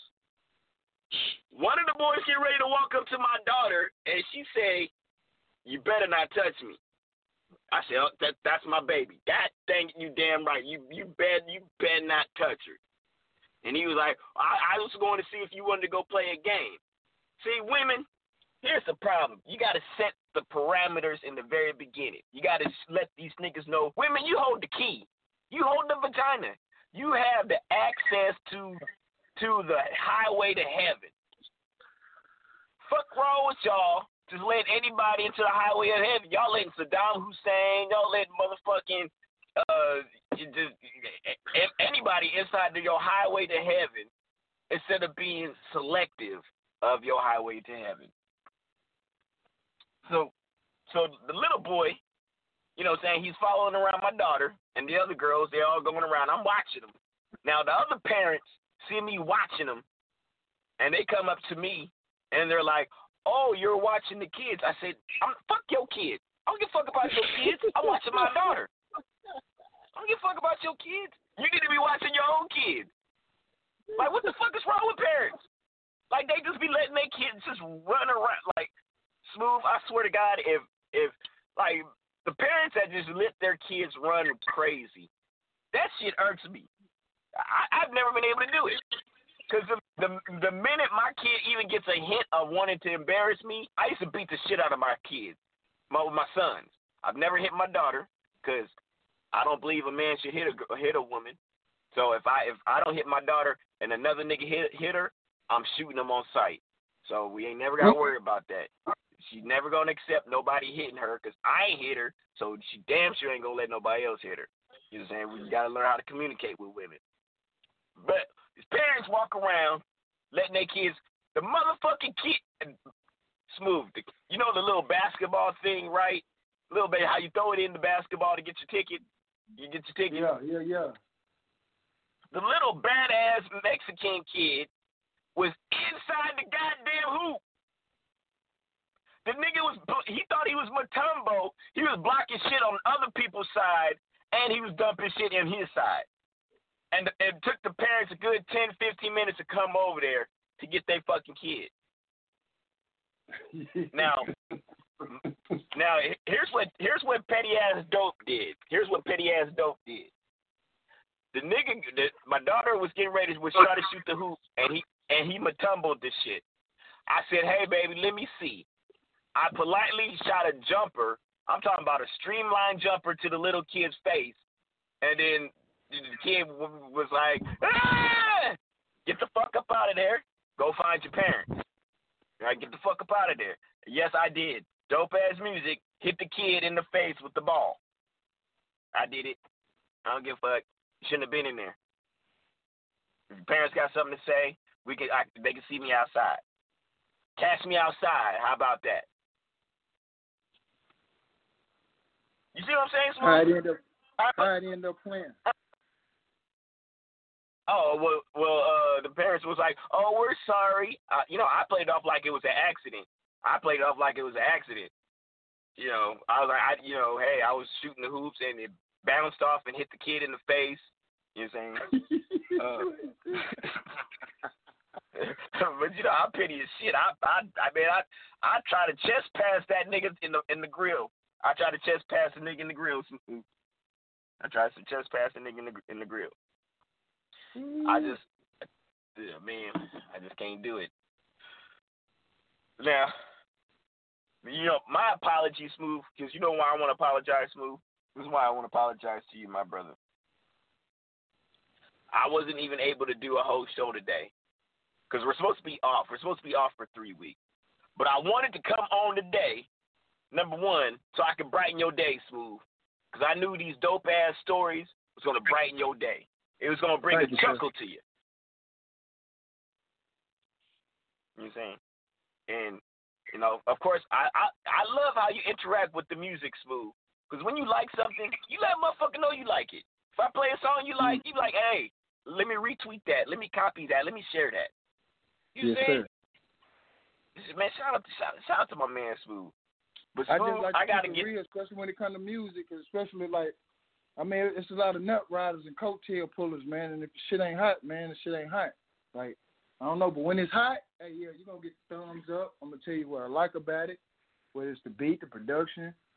One of the boys get ready to walk up to my daughter, and she say, "You better not touch me." I said, oh, that that's my baby. That thing, you damn right. You you bet you better not touch her. And he was like, I, I was going to see if you wanted to go play a game. See, women, here's the problem. You got to set the parameters in the very beginning. You got to let these niggas know, women, you hold the key. You hold the vagina. You have the access to to the highway to heaven. Fuck wrong with y'all. Just let anybody into the highway of heaven. Y'all letting Saddam Hussein, y'all letting motherfucking uh, just, anybody inside of your highway to heaven instead of being selective of your highway to heaven. So, so the little boy, you know what I'm saying, he's following around my daughter, and the other girls, they're all going around. I'm watching them. Now, the other parents see me watching them, and they come up to me, and they're like, oh, you're watching the kids. I said, I'm, fuck your kids. I don't give a fuck about your kids. I'm watching my daughter. I don't give a fuck about your kids. You need to be watching your own kids. Like, what the fuck is wrong with parents? Like, they just be letting their kids just run around. Like, Smooth, I swear to God, if, if like, the parents that just let their kids run crazy, that shit irks me. I, I've never been able to do it. Because the, the the minute my kid even gets a hint of wanting to embarrass me, I used to beat the shit out of my kids, my my sons. I've never hit my daughter because I don't believe a man should hit a hit a woman. So if I if I don't hit my daughter and another nigga hit hit her, I'm shooting them on sight. So we ain't never got to worry about that. She's never gonna accept nobody hitting her because I ain't hit her. So she damn sure ain't gonna let nobody else hit her. You know what I'm saying? We gotta learn how to communicate with women. But his parents walk around letting their kids, the motherfucking kid, Smooth, the, you know the little basketball thing, right? A little bit how you throw it in the basketball to get your ticket. You get your ticket. Yeah, yeah, yeah. The little badass Mexican kid was inside the goddamn hoop. The nigga was, he thought he was Mutombo. He was blocking shit on other people's side, and he was dumping shit in his side. And it took the parents a good ten, fifteen minutes to come over there to get their fucking kid. Now, now here's what here's what petty ass dope did. Here's what petty ass dope did. The nigga, the, my daughter was getting ready to was trying to shoot the hoop, and he and he matumbled this shit. I said, hey baby, let me see. I politely shot a jumper. I'm talking about a streamlined jumper to the little kid's face, and then the kid was like, ah! Get the fuck up out of there. Go find your parents. All right, get the fuck up out of there. Yes, I did. Dope ass music. Hit the kid in the face with the ball. I did it. I don't give a fuck. You shouldn't have been in there. If your parents got something to say, we can. I, they can see me outside. Catch me outside. How about that? You see what I'm saying, Smooth? How it end up, how it end up playing. Oh, well, well, uh, the parents was like, oh, we're sorry. Uh, you know, I played it off like it was an accident. I played it off like it was an accident. You know, I was like, I, you know, hey, I was shooting the hoops and it bounced off and hit the kid in the face. You know what I'm saying? uh, but, you know, I pity as shit. I, I, I mean, I, I try to chest pass that nigga in the in the grill. I try to chest pass the nigga in the grill. I try to chest pass the nigga in the, in the grill. I just, yeah, man, I just can't do it. Now, you know, my apology, Smooth, because you know why I want to apologize, Smooth? This is why I want to apologize to you, my brother. I wasn't even able to do a whole show today because we're supposed to be off. We're supposed to be off for three weeks. But I wanted to come on today, number one, so I could brighten your day, Smooth, because I knew these dope-ass stories was going to brighten your day. It was going to bring Thank a you, chuckle sir. to you. You know what I'm saying? And, you know, of course, I, I, I love how you interact with the music, Smooth. Because when you like something, you let a motherfucker know you like it. If I play a song you like, you be like, hey, let me retweet that. Let me copy that. Let me share that. You know what I'm saying? Man, shout out, to, shout, shout out to my man, Smooth. But Smooth, I, just like I got to get real, especially when it comes to music, especially like, I mean, it's a lot of nut riders and coattail pullers, man. And if the shit ain't hot, man, the shit ain't hot. Like, I don't know, but when it's hot, hey, yeah, you're going to get the thumbs up. I'm going to tell you what I like about it, whether it's the beat, the production,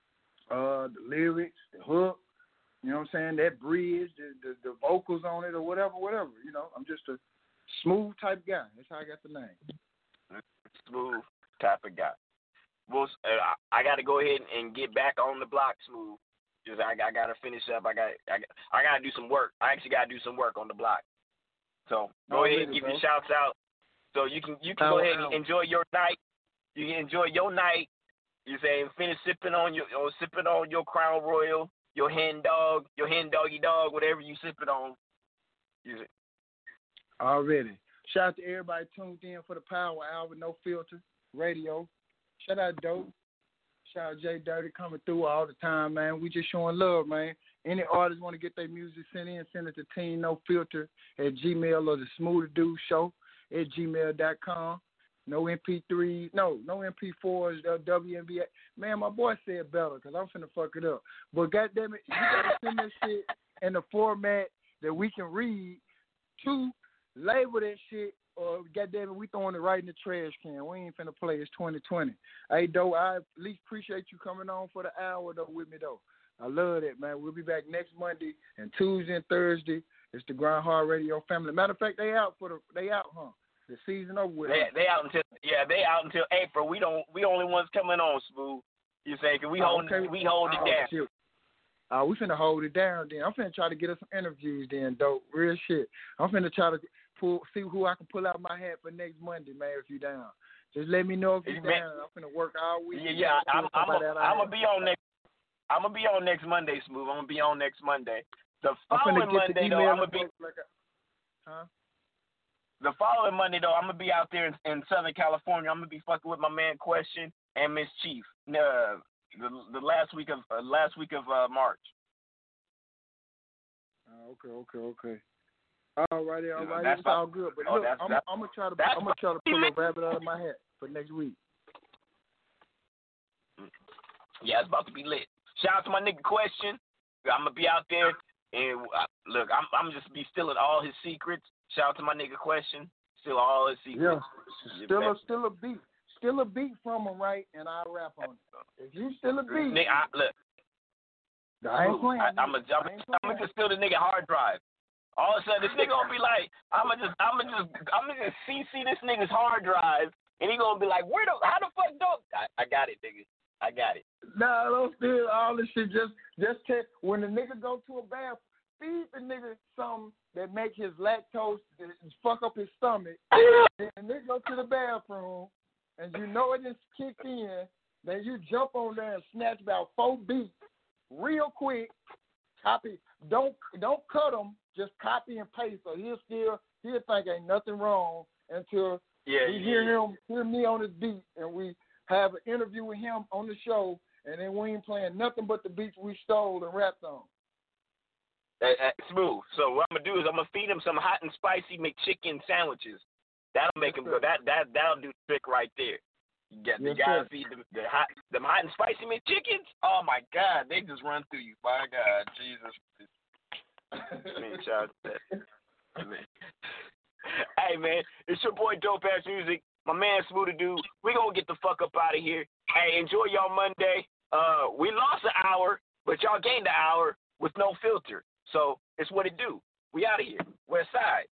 uh, the lyrics, the hook. You know what I'm saying? That bridge, the, the the vocals on it, or whatever, whatever. You know, I'm just a smooth type guy. That's how I got the name. Smooth type of guy. Well, uh, I got to go ahead and get back on the block, Smooth. Just I, I got to finish up. I got I got I got to do some work. I actually got to do some work on the block. So go oh, ahead and give bro. your shouts out. So you can you can oh, go ahead and enjoy your night. You can enjoy your night. You saying finish sipping on your or sipping on your Crown Royal, your hen dog, your hen doggy dog, whatever you sipping on. You see. Already. Shout out to everybody tuned in for the Power Hour, No Filter Radio. Shout out Dope. Shout out Jay Dirty coming through all the time, man. We just showing love, man. Any artists want to get their music sent in, send it to Team No Filter at Gmail or the Smoother Dude Show at gmail dot com. No M P threes, no, no M P fours, uh, W M B A. Man, my boy said better because I'm finna fuck it up. But goddamn it, you gotta send that shit in the format that we can read to label that shit. Or goddamn it, we throwing it right in the trash can. We ain't finna play. It's twenty twenty. Hey, though, I at least appreciate you coming on for the hour though with me though. I love that, man. We'll be back next Monday and Tuesday and Thursday. It's the Grind Hard Radio family. Matter of fact, they out for the they out, huh? The season over with. They, they out until yeah, they out until April. We don't we only ones coming on, Smooth. You say cause we oh, hold okay. we hold oh, it down. Shit. Uh, we finna hold it down then. I'm finna try to get us some interviews then, dope. Real shit. I'm finna try to pull, see who I can pull out my hat for next Monday, man, if you down. Just let me know if you're down. I'm finna work all week. Yeah, yeah. I'm I'm gonna be on next I'm gonna be on next Monday, Smooth. I'm gonna be on next Monday. The following Monday though, I'm gonna be like a, huh? The following Monday though, I'm gonna be out there in, in Southern California. I'm gonna be fucking with my man Question and Miss Chief. Uh, the the last week of uh, last week of uh, March. Uh, okay, okay, okay. All righty, all righty. That's it's all good. But oh, look, that's, I'm, that's, I'm gonna try to I'm gonna try to pull a rabbit out of my hat for next week. Yeah, it's about to be lit. Shout out to my nigga Question. I'm gonna be out there and uh, look, I'm I'm just be stealing all his secrets. Shout out to my nigga Question. Steal all his secrets. Yeah, still a still a beat. Still a beat from him, right? And I rap on it. If you still a beat, nigga, I, look, I ain't playing. I, I'm a, I'm, I'm gonna just steal the nigga hard drive. All of a sudden, this nigga gonna be like, I'm gonna just, I'm gonna just, I'm gonna just C C this nigga's hard drive, and he gonna be like, where the, how the fuck dope? I, I got it, nigga. I got it. Nah, don't steal all this shit. Just, just take when the nigga go to a bath, feed the nigga something that make his lactose fuck up his stomach. And the nigga go to the bathroom. And you know it just kicked in, then you jump on there and snatch about four beats real quick. Copy, don't don't cut them, just copy and paste. So he'll still he'll think ain't nothing wrong until yeah, we yeah, hear yeah. him hear me on his beat, and we have an interview with him on the show, and then we ain't playing nothing but the beats we stole and rapped on. Uh, uh, smooth. So what I'm gonna do is I'm gonna feed him some hot and spicy McChicken sandwiches. That'll make yes, him go. That that that'll do the trick right there. You get the yes, guys sir. feed them the hot, them hot and spicy McChickens. Oh my God, they just run through you. My God, Jesus. Man, shout out to that. Man. Hey man, it's your boy Dope Ass Music. My man Smoother Dude. We gonna get the fuck up out of here. Hey, enjoy y'all Monday. Uh, we lost an hour, but y'all gained an hour with no filter. So it's what it do. We out of here. West Side.